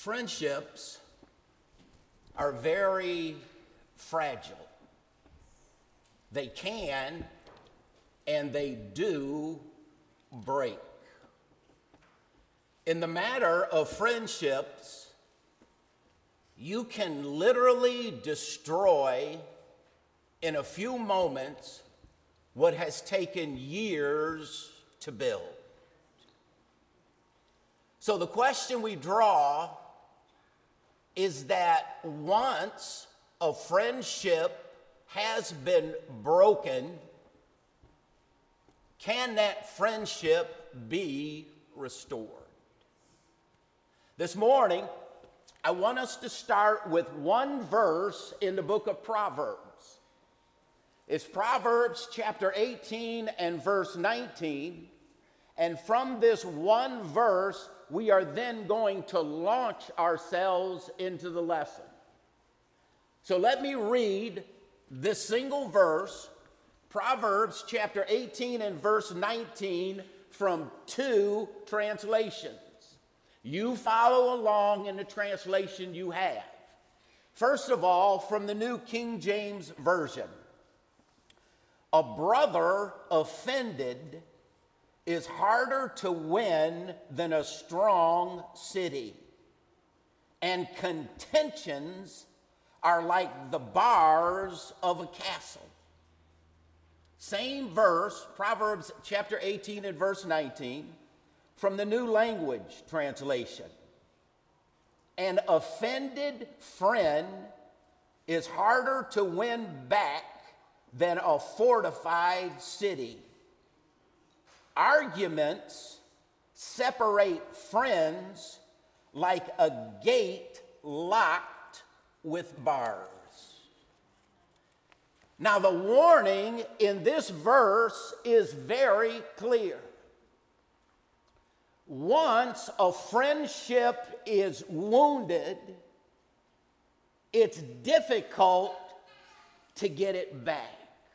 Friendships are very fragile. They can and they do break. In the matter of friendships, you can literally destroy in a few moments what has taken years to build. So the question we draw is that once a friendship has been broken, can that friendship be restored? This morning, I want us to start with one verse in the book of Proverbs. It's Proverbs chapter 18 and verse 19. And from this one verse, we are then going to launch ourselves into the lesson. So let me read this single verse, Proverbs chapter 18 and verse 19, from two translations. You follow along in the translation you have. First of all, from the New King James Version. A brother offended is harder to win than a strong city, and contentions are like the bars of a castle. Same verse, Proverbs chapter 18 and verse 19, from the New Language Translation. An offended friend is harder to win back than a fortified city. Arguments separate friends like a gate locked with bars. Now, the warning in this verse is very clear. Once a friendship is wounded, it's difficult to get it back.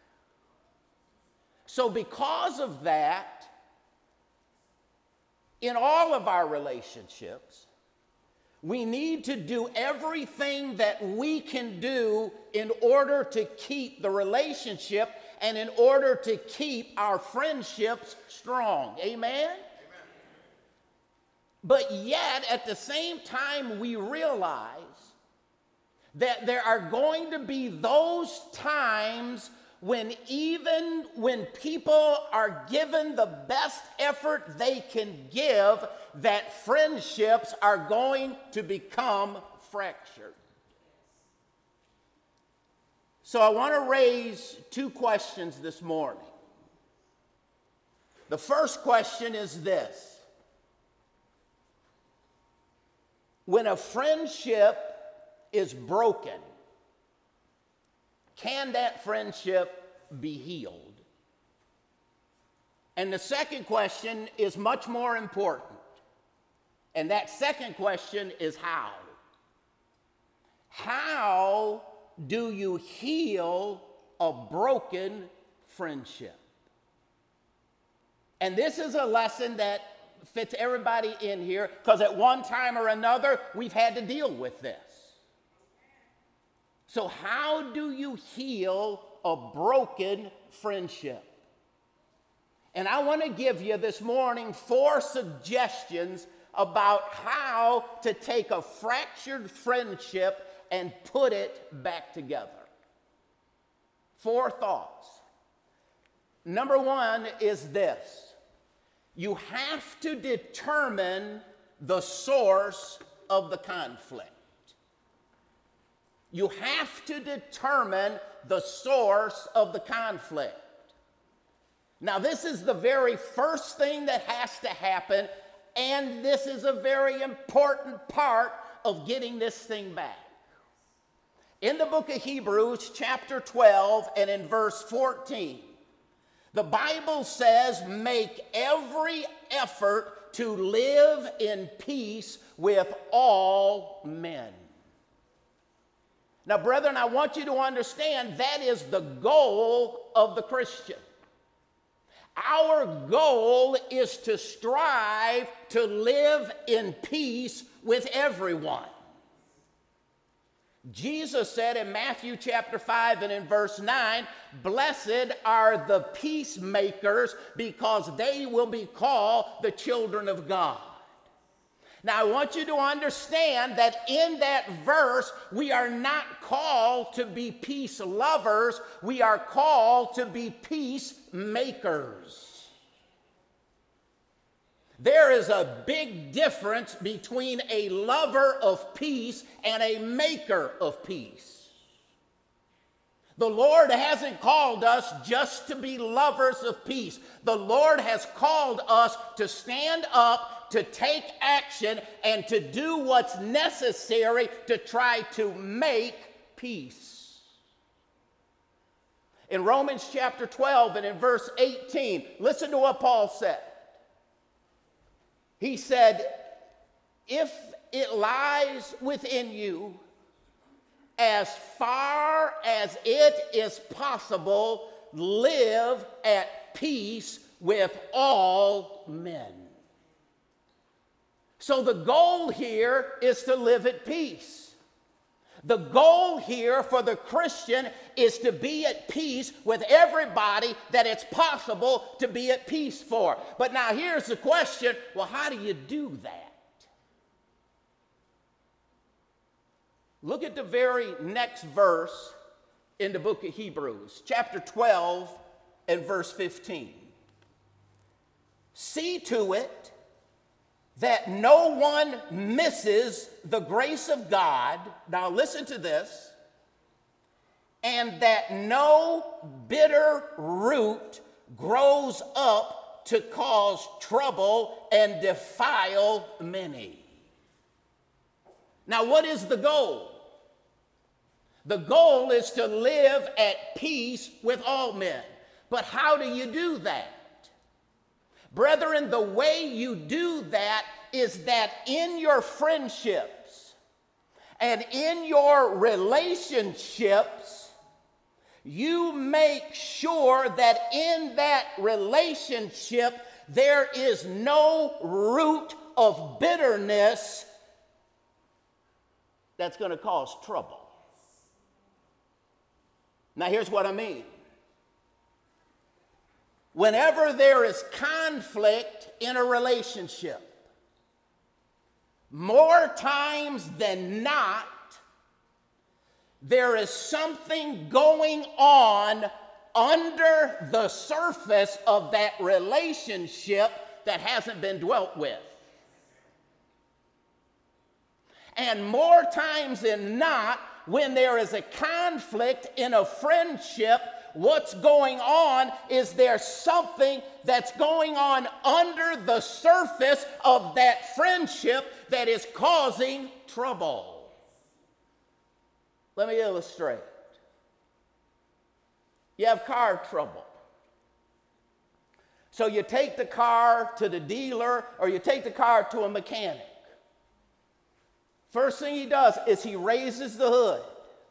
So because of that, in all of our relationships, we need to do everything that we can do in order to keep the relationship and in order to keep our friendships strong. Amen? Amen. But yet, at the same time, we realize that there are going to be those times when even when people are given the best effort they can give, that friendships are going to become fractured. So I want to raise two questions this morning. The first question is this: when a friendship is broken, can that friendship be healed? And the second question is much more important. And that second question is how? How do you heal a broken friendship? And this is a lesson that fits everybody in here, because at one time or another, we've had to deal with this. So how do you heal a broken friendship? And I want to give you this morning 4 suggestions about how to take a fractured friendship and put it back together. 4 thoughts. Number 1 is this: you have to determine the source of the conflict. You have to determine the source of the conflict. Now, this is the very first thing that has to happen, and this is a very important part of getting this thing back. In the book of Hebrews, chapter 12, and in verse 14, the Bible says, "Make every effort to live in peace with all men." Now, brethren, I want you to understand that is the goal of the Christian. Our goal is to strive to live in peace with everyone. Jesus said in Matthew chapter 5 and in verse 9, "Blessed are the peacemakers, because they will be called the children of God." Now, I want you to understand that in that verse, we are not called to be peace lovers. We are called to be peacemakers. There is a big difference between a lover of peace and a maker of peace. The Lord hasn't called us just to be lovers of peace. The Lord has called us to stand up, to take action, and to do what's necessary to try to make peace. In Romans chapter 12 and in verse 18, listen to what Paul said. He said, "If it lies within you, as far as it is possible, live at peace with all men." So the goal here is to live at peace. The goal here for the Christian is to be at peace with everybody that it's possible to be at peace for. But now here's the question, well, how do you do that? Look at the very next verse in the book of Hebrews, chapter 12 and verse 15. "See to it that no one misses the grace of God," now listen to this, "and that no bitter root grows up to cause trouble and defile many." Now, what is the goal? The goal is to live at peace with all men. But how do you do that? Brethren, the way you do that is that in your friendships and in your relationships, you make sure that in that relationship there is no root of bitterness that's going to cause trouble. Now, here's what I mean. Whenever there is conflict in a relationship, more times than not, there is something going on under the surface of that relationship that hasn't been dwelt with. And more times than not, when there is a conflict in a friendship, what's going on is there's something that's going on under the surface of that friendship that is causing trouble. Let me illustrate. You have car trouble. So you take the car to the dealer or you take the car to a mechanic. First thing he does is he raises the hood.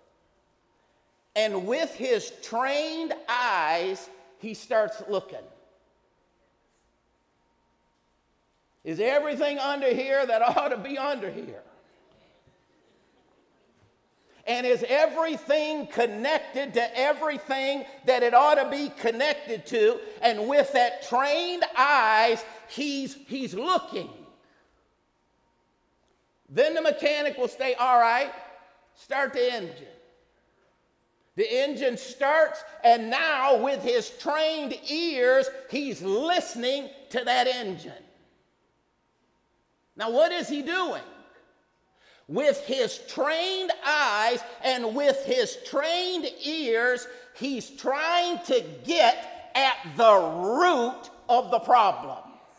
And with his trained eyes, he starts looking. Is everything under here that ought to be under here? And is everything connected to everything that it ought to be connected to? And with that trained eyes, he's looking. Then the mechanic will say, "All right, start the engine." The engine starts, and now with his trained ears, he's listening to that engine. Now, what is he doing? With his trained eyes and with his trained ears, he's trying to get at the root of the problem.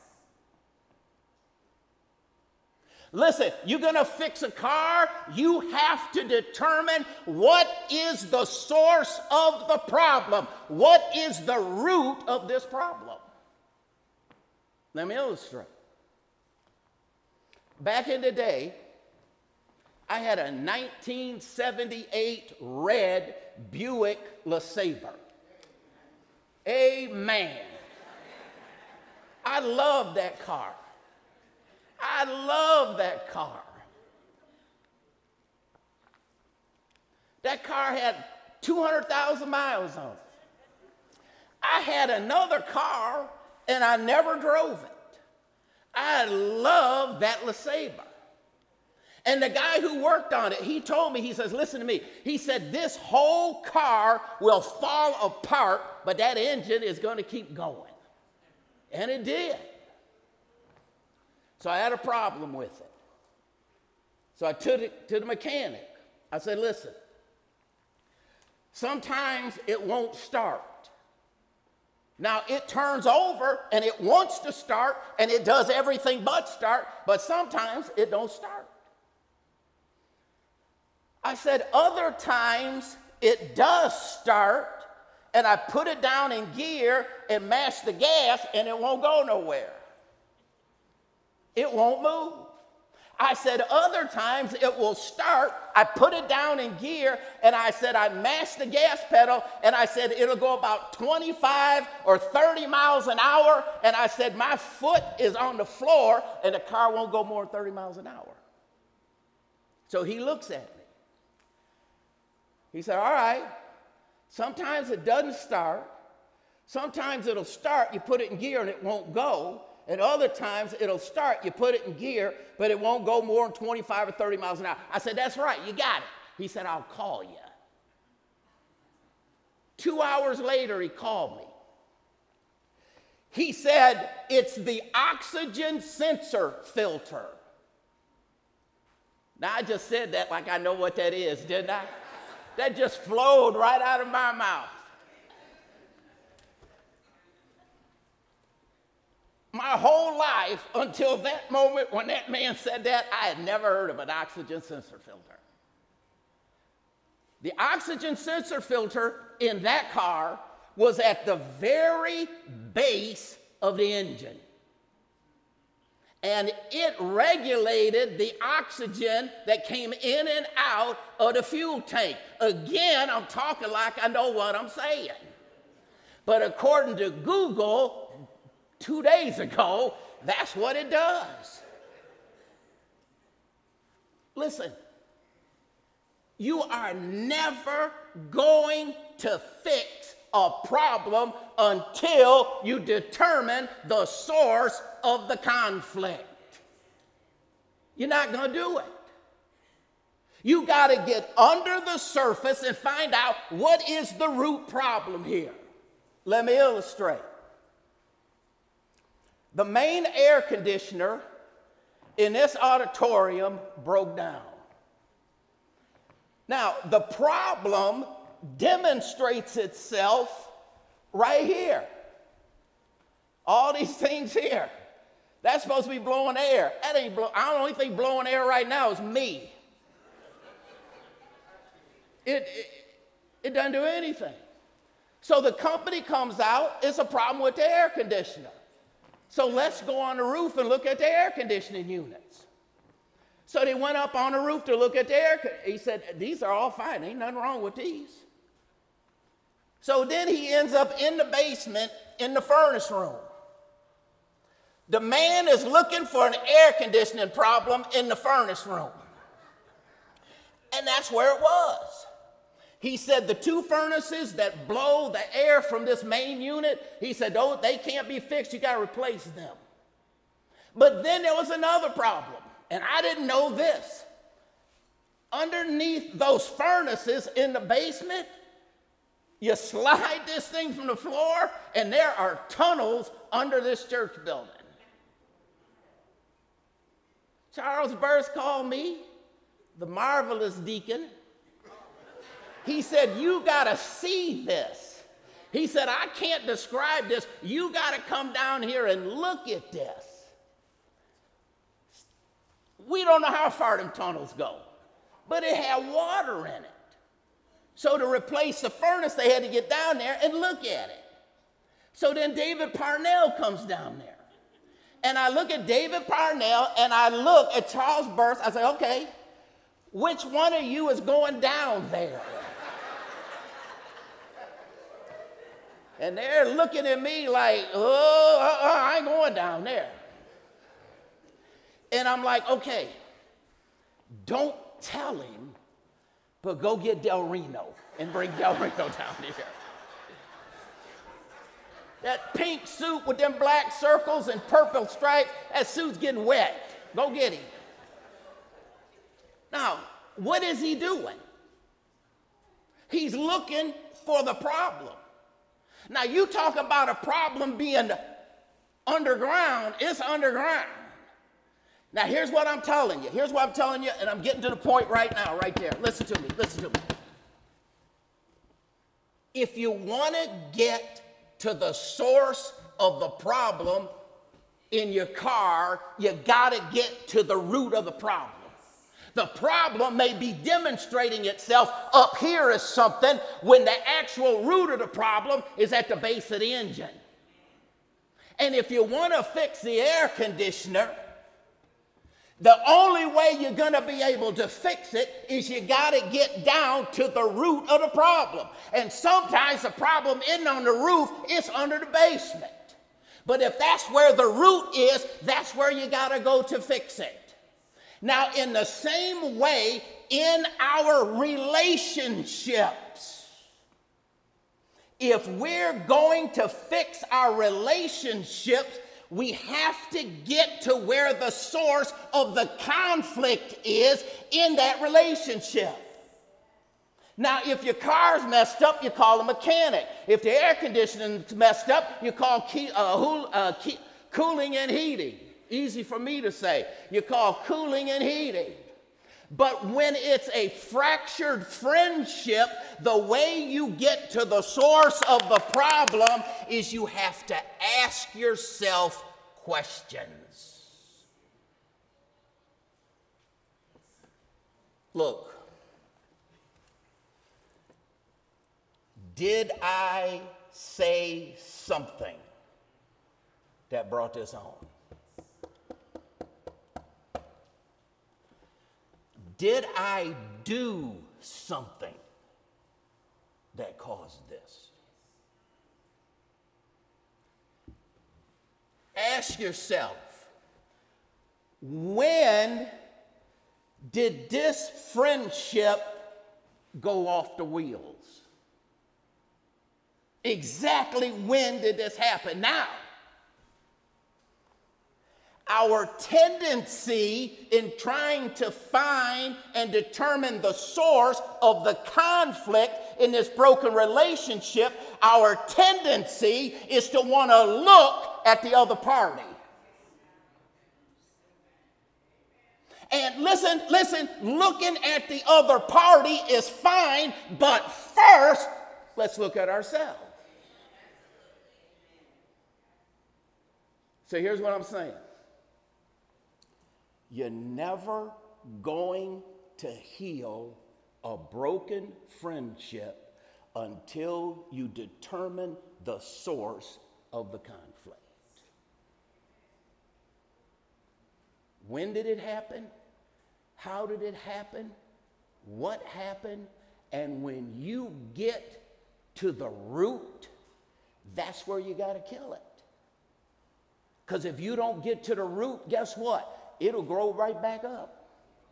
Listen, you're going to fix a car, you have to determine what is the source of the problem. What is the root of this problem? Let me illustrate. Back in the day, I had a 1978 red Buick LeSabre. Amen. I love that car. I love that car. That car had 200,000 miles on it. I had another car and I never drove it. I love that LeSabre. And the guy who worked on it, he told me, he says, listen to me. He said, this whole car will fall apart, but that engine is going to keep going. And it did. So I had a problem with it. So I took it to the mechanic. I said, listen, sometimes it won't start. Now, it turns over and it wants to start and it does everything but start, but sometimes it don't start. I said, other times it does start and I put it down in gear and mash the gas and it won't go nowhere. It won't move. I said, other times it will start. I put it down in gear and I said, I mash the gas pedal and I said, it'll go about 25 or 30 miles an hour. And I said, my foot is on the floor and the car won't go more than 30 miles an hour. So he looks at me. He said, all right, sometimes it doesn't start. Sometimes it'll start, you put it in gear and it won't go. And other times it'll start, you put it in gear, but it won't go more than 25 or 30 miles an hour. I said, that's right, you got it. He said, I'll call you. 2 hours later, he called me. He said, it's the oxygen sensor filter. Now, I just said that like I know what that is, didn't I? That just flowed right out of my mouth. My whole life, until that moment when that man said that, I had never heard of an oxygen sensor filter. The oxygen sensor filter in that car was at the very base of the engine. And it regulated the oxygen that came in and out of the fuel tank. Again, I'm talking like I know what I'm saying. But according to Google, 2 days ago, that's what it does. Listen, you are never going to fix a problem until you determine the source of the conflict. You're not going to do it. You got to get under the surface and find out what is the root problem here. Let me illustrate. The main air conditioner in this auditorium broke down. Now, the problem demonstrates itself right here. All these things here. That's supposed to be blowing air. That ain't blowing. I don't think blowing air right now is me. It doesn't do anything. So the company comes out, it's a problem with the air conditioner. So let's go on the roof and look at the air conditioning units. So they went up on the roof to look at the air. He said, these are all fine. Ain't nothing wrong with these. So then he ends up in the basement in the furnace room. The man is looking for an air conditioning problem in the furnace room. And that's where it was. He said the two furnaces that blow the air from this main unit, he said, oh, they can't be fixed. You got to replace them. But then there was another problem, and I didn't know this. Underneath those furnaces in the basement, you slide this thing from the floor, and there are tunnels under this church building. Charles Burst called me, the marvelous deacon. He said, you got to see this. He said, I can't describe this. You got to come down here and look at this. We don't know how far them tunnels go, but it had water in it. So to replace the furnace, they had to get down there and look at it. So then David Parnell comes down there. And I look at David Parnell and I look at Charles Burst. I say, okay, which one of you is going down there? And they're looking at me like, oh, I ain't going down there. And I'm like, okay, don't tell him, but go get Del Reno and bring Del Reno down here. That pink suit with them black circles and purple stripes, that suit's getting wet. Go get him. Now, what is he doing? He's looking for the problem. Now, you talk about a problem being underground, it's underground. Now, here's what I'm telling you. Here's what I'm telling you, and I'm getting to the point right now, right there. Listen to me, listen to me. If you want to get to the source of the problem in your car, you got to get to the root of the problem. The problem may be demonstrating itself up here as something when the actual root of the problem is at the base of the engine. And if you want to fix the air conditioner, the only way you're going to be able to fix it is you got to get down to the root of the problem. And sometimes the problem isn't on the roof, it's under the basement. But if that's where the root is, that's where you got to go to fix it. Now, in the same way, in our relationships, if we're going to fix our relationships, we have to get to where the source of the conflict is in that relationship. Now, if your car's messed up, you call a mechanic. If the air conditioning's messed up, you call cooling and heating. Easy for me to say. You call cooling and heating. But when it's a fractured friendship, the way you get to the source of the problem is you have to ask yourself questions. Look, did I say something that brought this on? Did I do something that caused this? Ask yourself, when did this friendship go off the wheels? Exactly when did this happen? Now, our tendency in trying to find and determine the source of the conflict in this broken relationship, our tendency is to want to look at the other party. And listen, looking at the other party is fine, but first, let's look at ourselves. So here's what I'm saying. You're never going to heal a broken friendship until you determine the source of the conflict. When did it happen? How did it happen? What happened? And when you get to the root, that's where you got to kill it. Because if you don't get to the root, guess what? It'll grow right back up.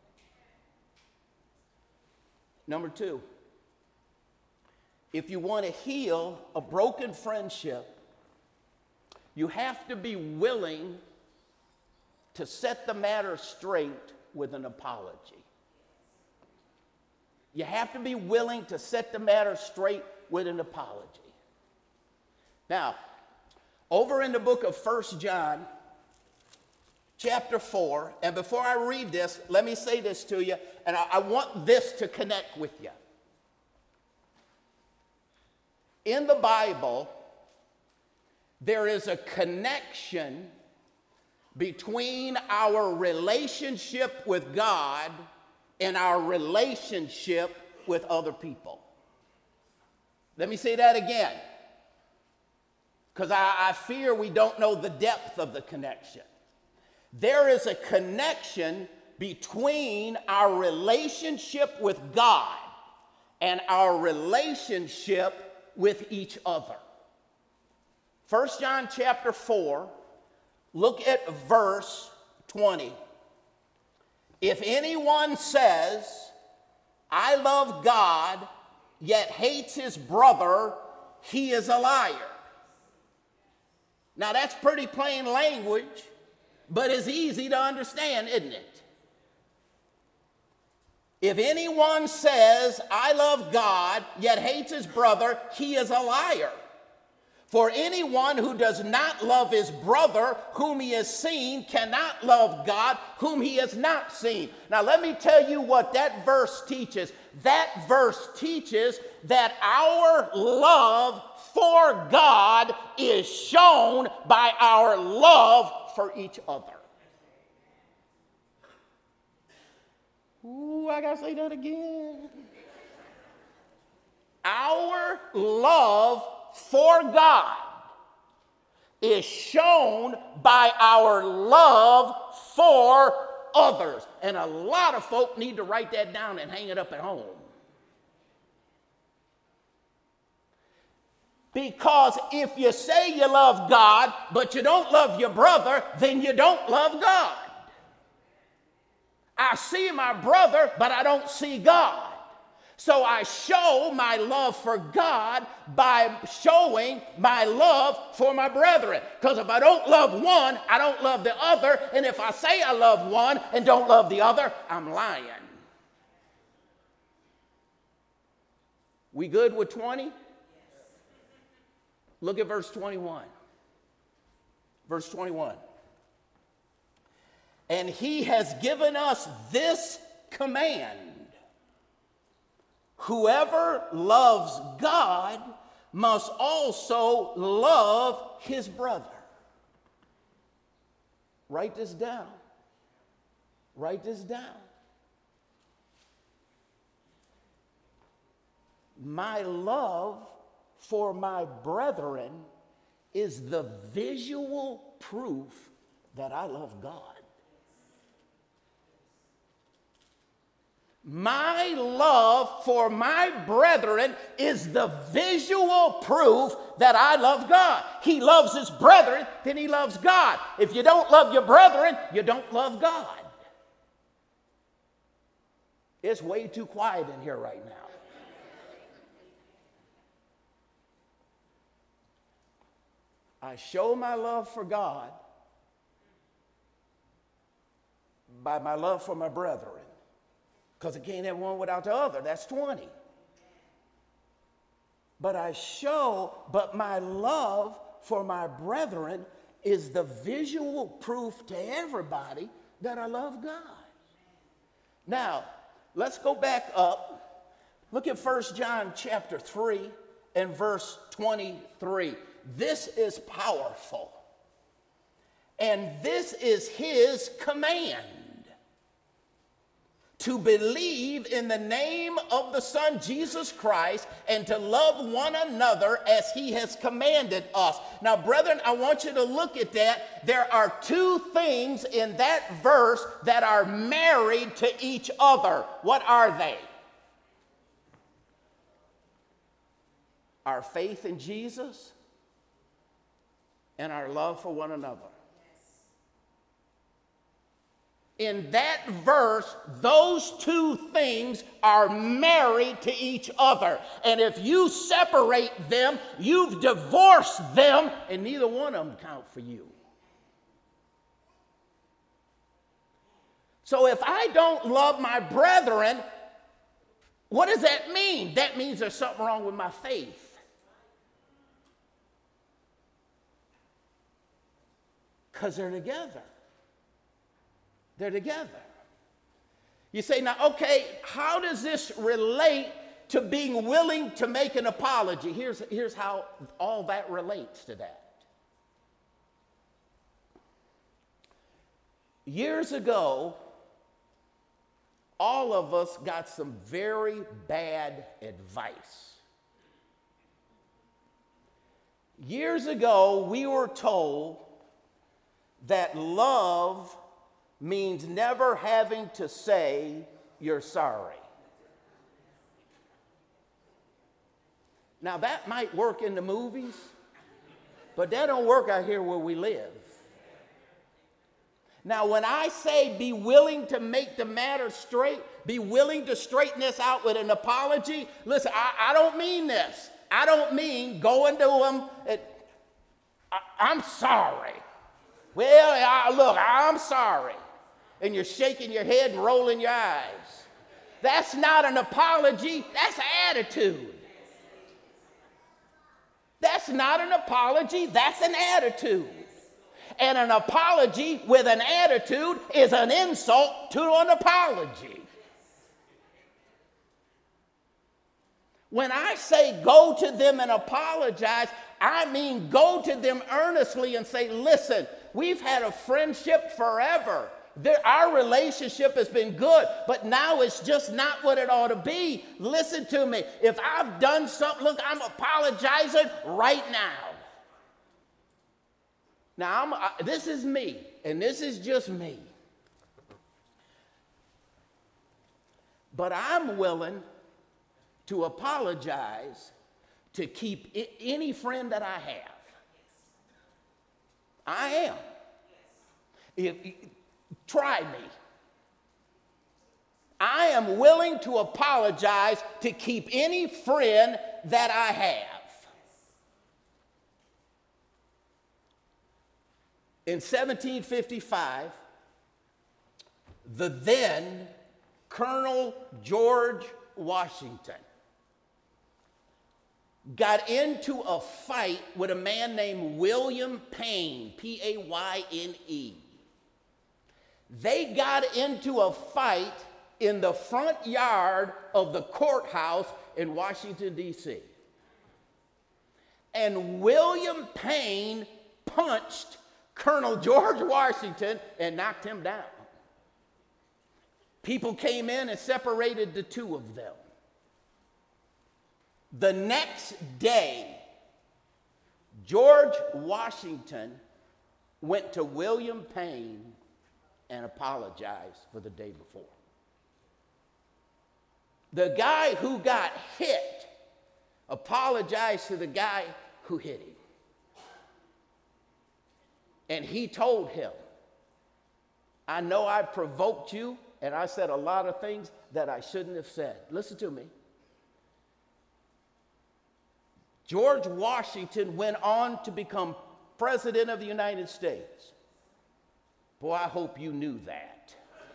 Number two, if you want to heal a broken friendship, you have to be willing to set the matter straight with an apology. You have to be willing to set the matter straight with an apology. Now, over in the book of 1 John, chapter 4, and before I read this, let me say this to you, and I want this to connect with you. In the Bible, there is a connection between our relationship with God and our relationship with other people. Let me say that again, because I fear we don't know the depth of the connection. There is a connection between our relationship with God and our relationship with each other. 1 John chapter 4, look at verse 20. If anyone says, I love God, yet hates his brother, he is a liar. Now that's pretty plain language, but it's easy to understand, isn't it? If anyone says, I love God, yet hates his brother, he is a liar. For anyone who does not love his brother whom he has seen cannot love God whom he has not seen. Now let me tell you what that verse teaches. That verse teaches that our love for God is shown by our love for each other. Ooh, I gotta say that again. Our love for God is shown by our love for others. And a lot of folk need to write that down and hang it up at home. Because if you say you love God, but you don't love your brother, then you don't love God. I see my brother, but I don't see God. So I show my love for God by showing my love for my brethren. Because if I don't love one, I don't love the other. And if I say I love one and don't love the other, I'm lying. We good with 20? Look at verse 21. Verse 21. And he has given us this command. Whoever loves God must also love his brother. Write this down. Write this down. My love for my brethren is the visual proof that I love God. My love for my brethren is the visual proof that I love God. He loves his brethren, then he loves God. If you don't love your brethren, you don't love God. It's way too quiet in here right now. I show my love for God by my love for my brethren. Because I can't have one without the other. That's 20. But my love for my brethren is the visual proof to everybody that I love God. Now, let's go back up. Look at 1 John chapter 3 and verse 23. This is powerful. And this is his command. To believe in the name of the Son, Jesus Christ, and to love one another as he has commanded us. Now, brethren, I want you to look at that. There are two things in that verse that are married to each other. What are they? Our faith in Jesus and our love for one another. In that verse, those two things are married to each other. And if you separate them, you've divorced them, and neither one of them count for you. So if I don't love my brethren, what does that mean? That means there's something wrong with my faith. Because they're together. They're together. You say, now, okay, how does this relate to being willing to make an apology? Here's how all that relates to that. Years ago, all of us got some very bad advice. Years ago, we were told that love means never having to say you're sorry. Now that might work in the movies, But that don't work out here where we live. Now, when I say be willing to make the matter straight, be willing to straighten this out with an apology, listen, I don't mean this. I don't mean going to them and, I'm sorry. Well, look, I'm sorry. And you're shaking your head and rolling your eyes. That's not an apology, that's an attitude. That's not an apology, that's an attitude. And an apology with an attitude is an insult to an apology. When I say go to them and apologize, I mean go to them earnestly and say, listen, we've had a friendship forever. Our relationship has been good, but now it's just not what it ought to be. Listen to me. If I've done something, look, I'm apologizing right now. Now, this is me, and this is just me. But I'm willing to apologize to keep any friend that I have. I am. Try me. I am willing to apologize to keep any friend that I have. In 1755, the then Colonel George Washington got into a fight with a man named William Payne, P-A-Y-N-E. They got into a fight in the front yard of the courthouse in Washington, D.C. And William Payne punched Colonel George Washington and knocked him down. People came in and separated the two of them. The next day, George Washington went to William Payne and apologized for the day before. The guy who got hit apologized to the guy who hit him. And he told him, I know I provoked you and I said a lot of things that I shouldn't have said. Listen to me. George Washington went on to become President of the United States. Boy, I hope you knew that.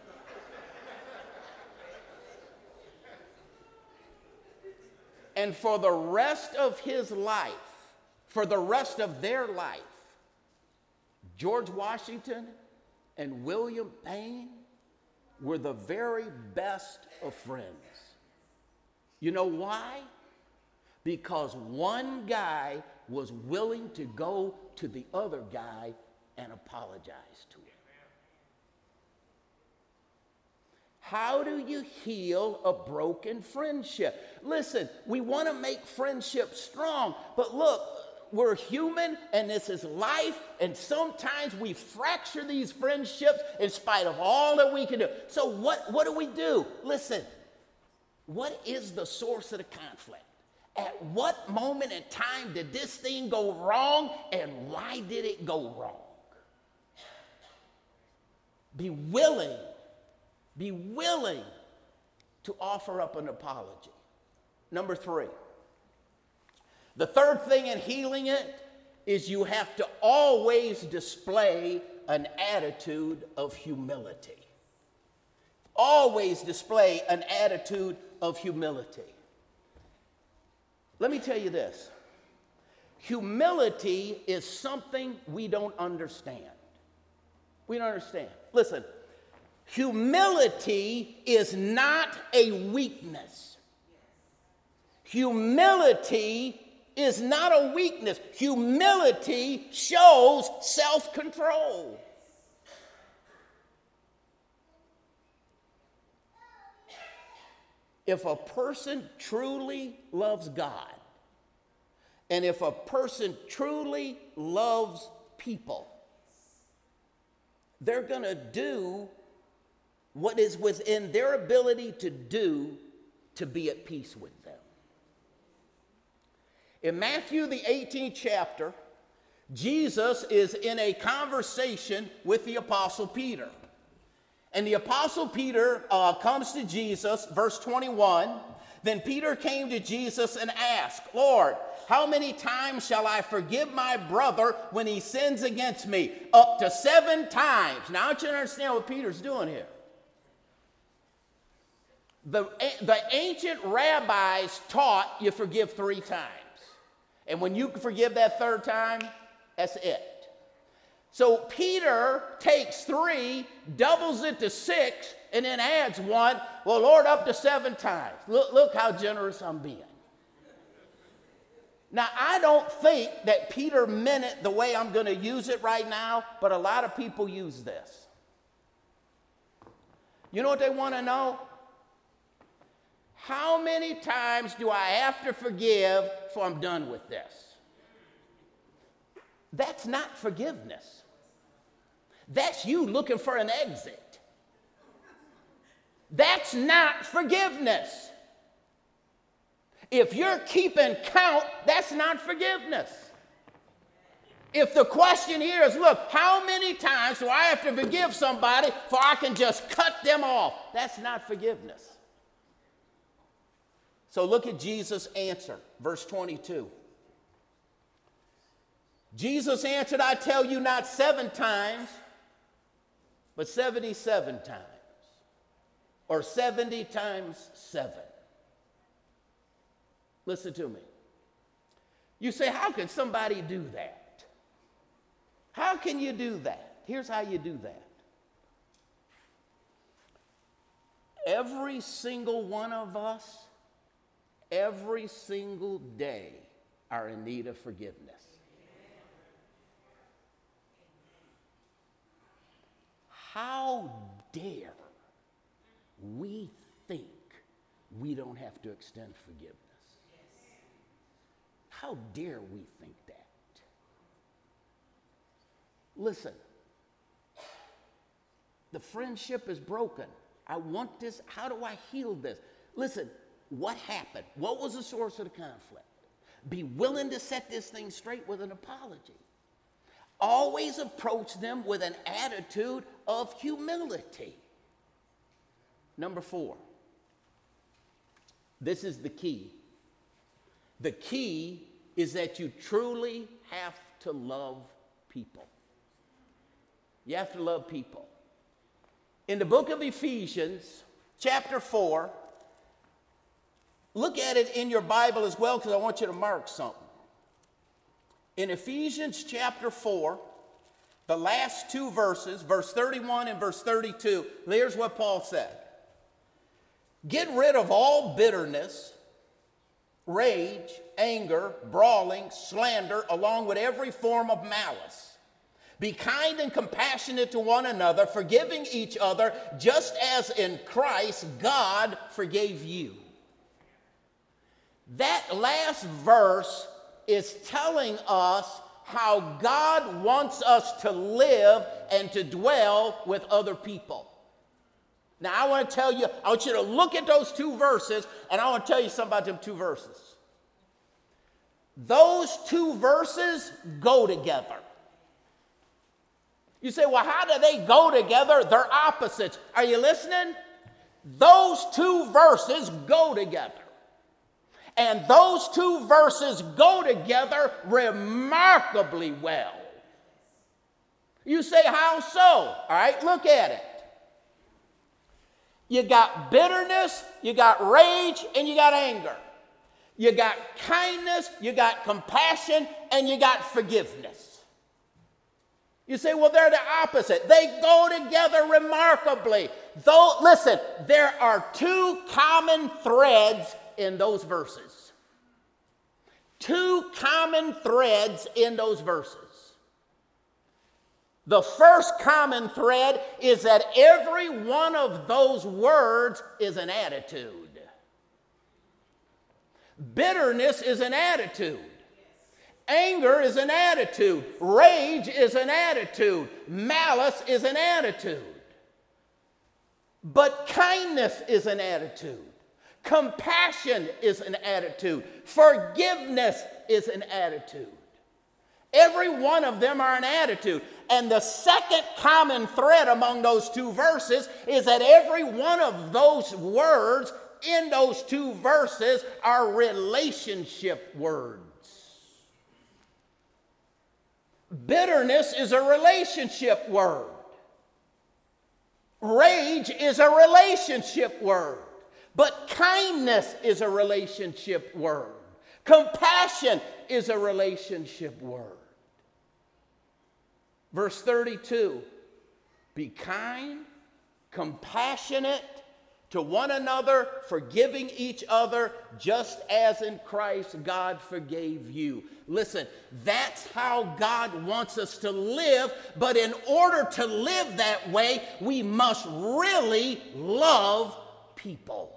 And for the rest of his life, for the rest of their life, George Washington and William Payne were the very best of friends. You know why? Because one guy was willing to go to the other guy and apologize to him. How do you heal a broken friendship? Listen, we want to make friendship strong, but look, we're human and this is life, and sometimes we fracture these friendships in spite of all that we can do. So what do? Listen, what is the source of the conflict? At what moment in time did this thing go wrong, and why did it go wrong? Be willing to offer up an apology. Number 3. The third thing in healing it is you have to always display an attitude of humility. Always display an attitude of humility. Let me tell you this. Humility is something we don't understand. We don't understand. Listen, humility is not a weakness. Humility is not a weakness. Humility shows self-control. If a person truly loves God, and if a person truly loves people, they're going to do what is within their ability to do to be at peace with them. In Matthew, the 18th chapter, Jesus is in a conversation with the Apostle Peter. And the Apostle Peter comes to Jesus, verse 21. Then Peter came to Jesus and asked, Lord, how many times shall I forgive my brother when he sins against me? Up to 7 times. Now I want you to understand what Peter's doing here. The ancient rabbis taught you forgive 3 times. And when you forgive that 3rd time, that's it. So Peter takes 3, doubles it to 6, and then adds 1. Well, Lord, up to 7 times. Look how generous I'm being. Now, I don't think that Peter meant it the way I'm going to use it right now, but a lot of people use this. You know what they want to know? How many times do I have to forgive before I'm done with this? That's not forgiveness. That's you looking for an exit. That's not forgiveness. If you're keeping count, that's not forgiveness. If the question here is, look, how many times do I have to forgive somebody before I can just cut them off? That's not forgiveness. So look at Jesus' answer, verse 22. Jesus answered, I tell you not 7 times, but 77 times, or 70 times 7. Listen to me. You say, how can somebody do that? How can you do that? Here's how you do that. Every single one of us, every single day, are in need of forgiveness. How dare we think we don't have to extend forgiveness? How dare we think that? Listen, the friendship is broken. I want this. How do I heal this? Listen, what happened? What was the source of the conflict? Be willing to set this thing straight with an apology. Always approach them with an attitude of humility. Number 4. This is the key. The key is that you truly have to love people. You have to love people. In the book of Ephesians, chapter 4, look at it in your Bible as well, because I want you to mark something. In Ephesians chapter 4, the last 2 verses, verse 31 and verse 32, here's what Paul said. Get rid of all bitterness, rage, anger, brawling, slander, along with every form of malice. Be kind and compassionate to one another, forgiving each other, just as in Christ God forgave you. That last verse is telling us how God wants us to live and to dwell with other people. Now, I want to tell you, I want you to look at those 2 verses, and I want to tell you something about them 2 verses. Those 2 verses go together. You say, well, how do they go together? They're opposites. Are you listening? Those 2 verses go together. And those 2 verses go together remarkably well. You say, how so? All right, look at it. You got bitterness, you got rage, and you got anger. You got kindness, you got compassion, and you got forgiveness. You say, well, they're the opposite. They go together remarkably. Though, listen, there are 2 common threads in those verses. 2 common threads in those verses. The first common thread is that every one of those words is an attitude. Bitterness is an attitude. Anger is an attitude. Rage is an attitude. Malice is an attitude. But kindness is an attitude. Compassion is an attitude. Forgiveness is an attitude. Every one of them are an attitude. And the second common thread among those two verses is that every one of those words in those two verses are relationship words. Bitterness is a relationship word. Rage is a relationship word. But kindness is a relationship word. Compassion is a relationship word. Verse 32, be kind, compassionate to one another, forgiving each other, just as in Christ God forgave you. Listen, that's how God wants us to live, but in order to live that way, we must really love people.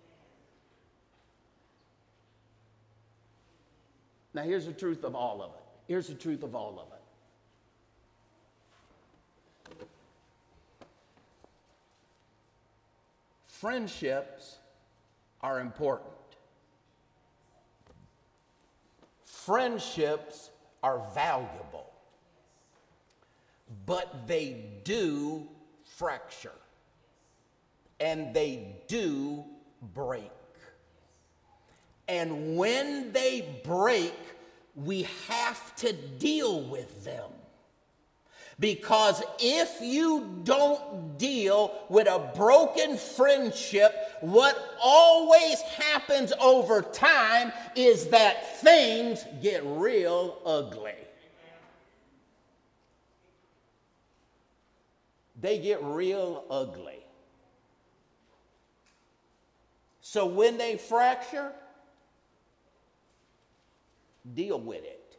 Now, here's the truth of all of it. Here's the truth of all of it. Friendships are important. Friendships are valuable. But they do fracture. And they do break. And when they break, we have to deal with them. Because if you don't deal with a broken friendship, what always happens over time is that things get real ugly. They get real ugly. So when they fracture, deal with it.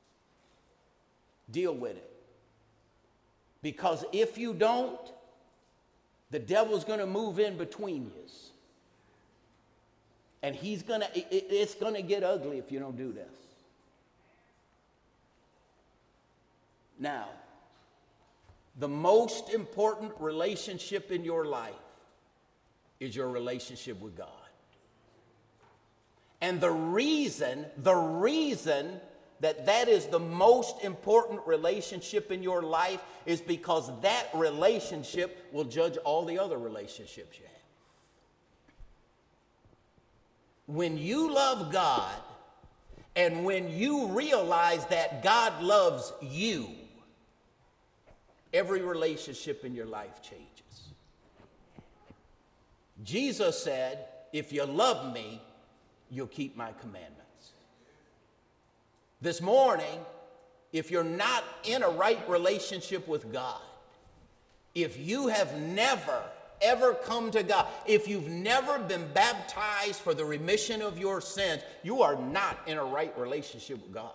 Deal with it. Because if you don't, the devil's going to move in between you. And it's going to get ugly if you don't do this. Now, the most important relationship in your life is your relationship with God. And the reason that is the most important relationship in your life is because that relationship will judge all the other relationships you have. When you love God and when you realize that God loves you, every relationship in your life changes. Jesus said, if you love me, you'll keep my commandments. This morning, if you're not in a right relationship with God, if you have never, ever come to God, if you've never been baptized for the remission of your sins, you are not in a right relationship with God.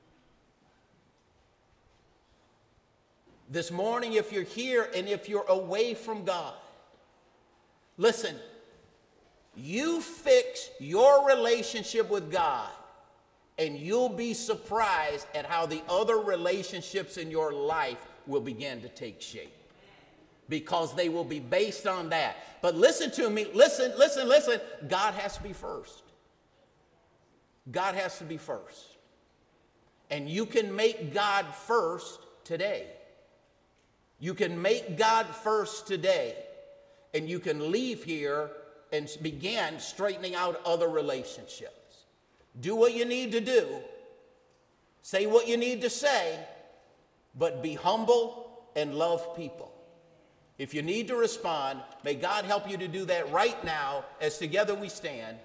This morning, if you're here and if you're away from God, listen, you fix your relationship with God, and you'll be surprised at how the other relationships in your life will begin to take shape. Because they will be based on that. But listen to me, listen. God has to be first. God has to be first. And you can make God first today. You can make God first today. And you can leave here and begin straightening out other relationships. Do what you need to do. Say what you need to say. But be humble and love people. If you need to respond, may God help you to do that right now as together we stand.